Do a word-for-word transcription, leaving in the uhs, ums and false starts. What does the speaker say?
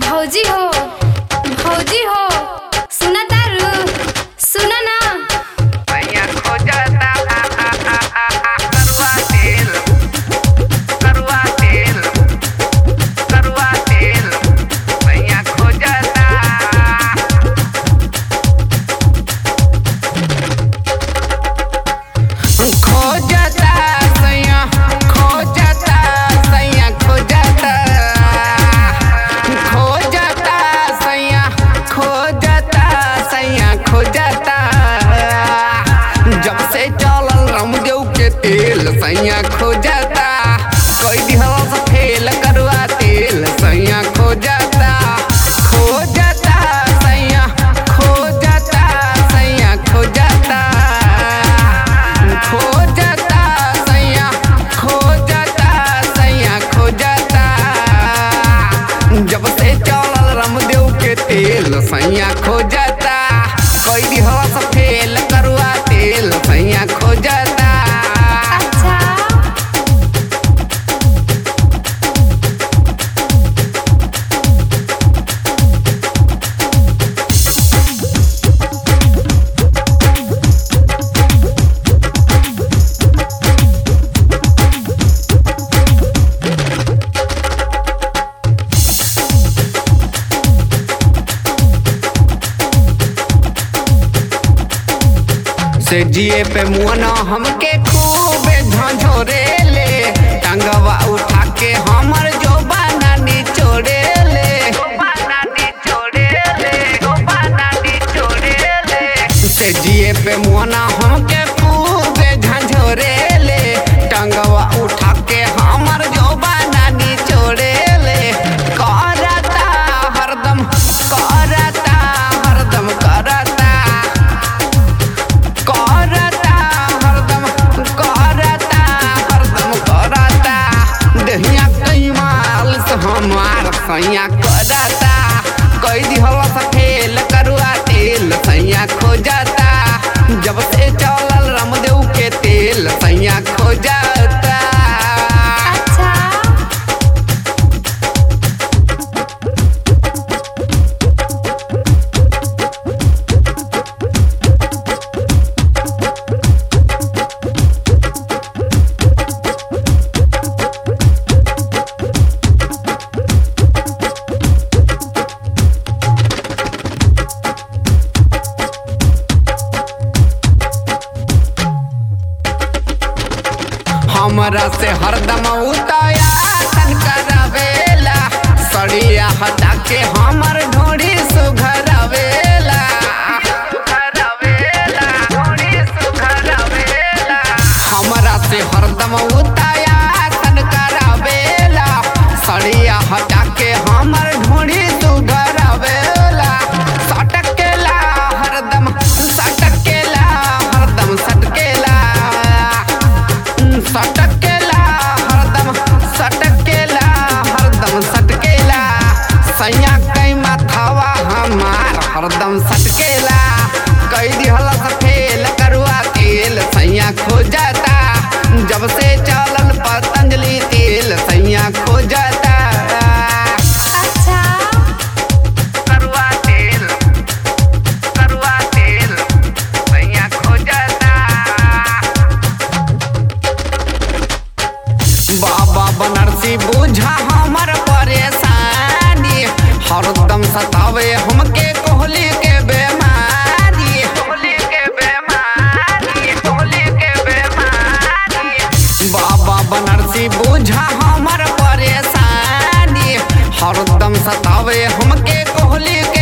भौजी हो भौजी हो सुना तारू सुना ना भैया खोजता करुआ तेल करुआ तेल करुआ तेल भैया खोजता खोजता सैया खोजता सैया खोजता खोजता सैया खोजता सैया खोजता जब से चलल रामदेव के तेल सैया खोजता कोई दिहल से फेल करुआ तेल सैया खोजता खोजता सैया खोजता सैया खोजता खोजता सैया खोजता सैया खोजता जब से चलल रामदेव के तेल सैया खोजता कोई दिहल से फेल करुआ तेल सैया खोजता अच्छा से जिए पे मुआना हमके खूब झंझोरे ले टंगवा उठा के हमर जो बाना निचोड़े ले बाना निचोड़े ले बाना निचोड़े ले से जिए पे मुआना हमके खूब झंझोरे ले टंगवा उठा के हमर जो बाना निचोड़े ले करता हरदम करता हरदम करता करता हरदम करता हरदम करता दहिया कई माल से हमार सैया करता कई दिहल से फेल करुआ तेल सैया खोजता जब से चलल रामदेव के तेल सैया खोजता अच्छा हमरा से हरदम उताया तन करावेला सड़िया हटा के हमर ढोड़ी सुघरावेला सुघरावेला ढोड़ी सुघरावेला हमरा से हरदम उताया तन करावेला सड़िया हटा के हमर ढोड़ी सुघरावेला सटकेला हरदम सटकेला हरदम सटकेला सटकेला हरदम सटकेला हरदम सटकेला सैया कई माथावा हमार हरदम सटकेला कई दिहल से फेल करुआ तेल सैया खोजता जब से चलल पतंजलि तेल सैया खोजता अच्छा करुआ तेल करुआ तेल सैया खोजता बाबा बनरसी बुझा हमर परेशानी हरदम सतावे हमके कोहली के बेमारी कोहली के बेमारी कोहली के बेमारी बाबा बनरसी बुझा हमर परेशानी हरदम सतावे हमके कोहली के